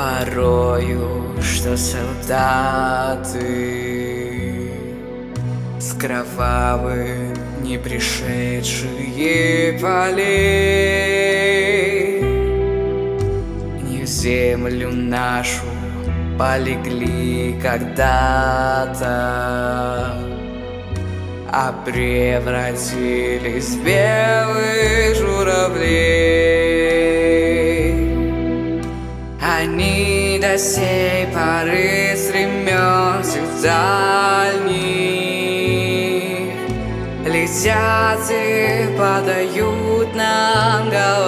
порою, что солдаты с кровавым не пришедшие полей не в землю нашу полегли когда-то, а превратились в белых журавлей. Они до сей поры с времен всех дальних летят и подают нам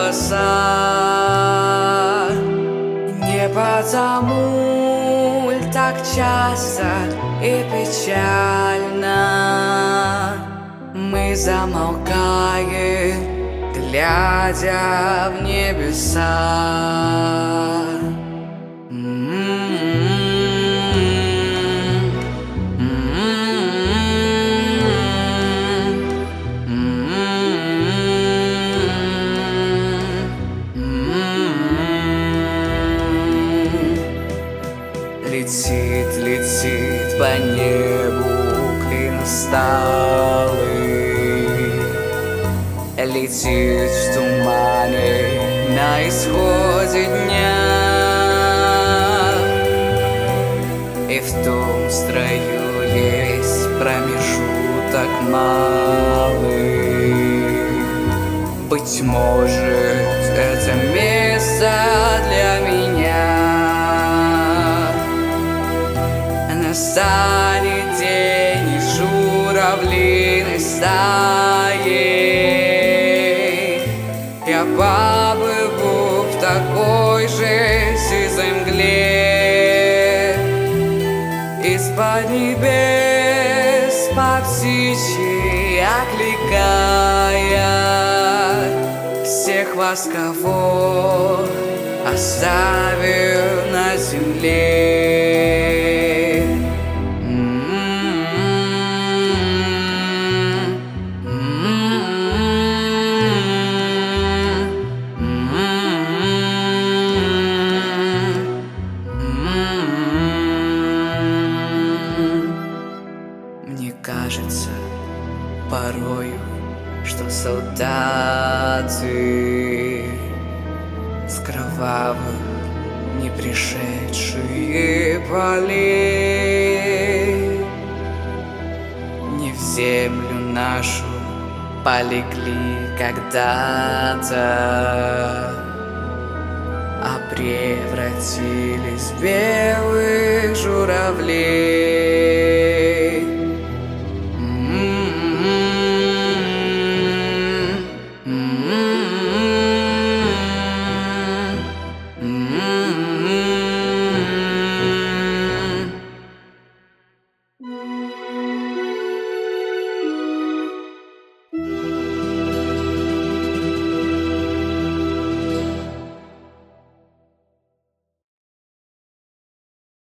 голоса. Не потому ль так часто и печально мы замолкаем, глядя в небеса. Летит, летит по небу клин усталый, летит в тумане на исходе дня, и в том строю есть промежуток малый. Быть может, это место для меня. Настанет день из журавлиной стаи, я поплыву в такой же сизой мгле, из-под небес по птичьи окликая всех вас, кого оставил на земле. Мне кажется порою, что солдаты с кровавых не пришедшие полей не в землю нашу полегли когда-то, а превратились в белых журавлей.